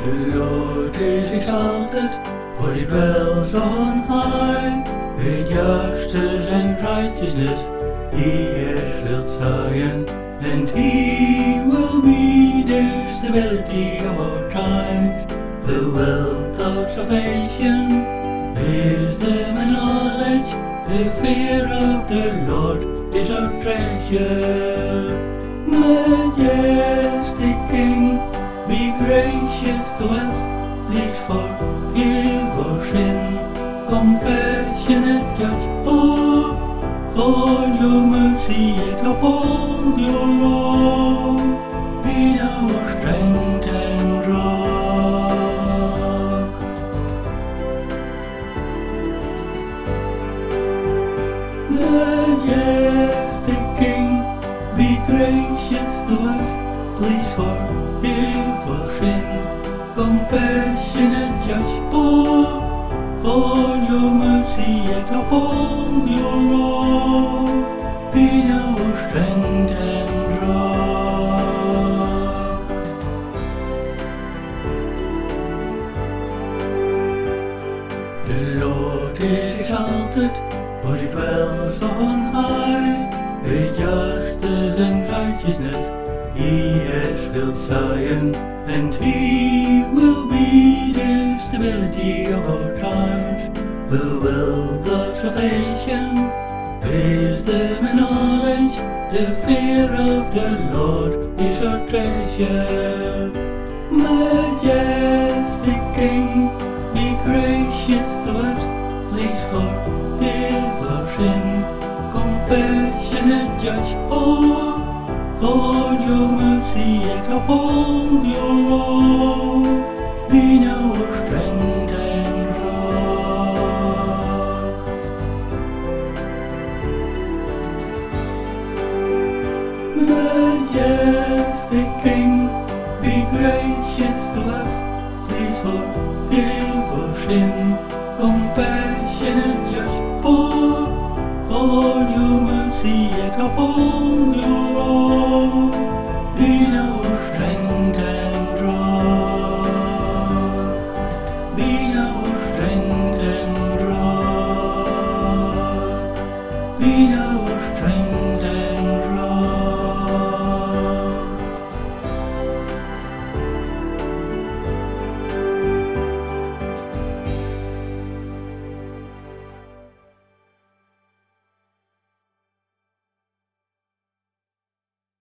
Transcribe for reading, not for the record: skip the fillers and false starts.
The Lord is exalted, for he dwells on high. With justice and righteousness he has filled Zion, and he will be the stability of our times. The wealth of salvation, wisdom and knowledge, the fear of the Lord is our treasure. Majestic King, be gracious to us, please forgive our sin. Compassionate Judge, for your mercy yet uphold your law. Be our strength and rock. Majestic King, be gracious to us, please forgive our sin. Compassionate Judge, for your mercy yet uphold your law. Be our strength and rock. The Lord is exalted, for he dwells on high. With justice and righteousness he has filled Zion, and he will be the stability of our times. The wealth of salvation, wisdom and knowledge, the fear of the Lord is our treasure. Majestic King, be gracious to us, please forgive our sin. Compassionate Judge, for your mercy yet uphold your law. Be our strength and rock. Majestic King, be gracious to us, please forgive our sin. Compassionate Judge, for your mercy yet uphold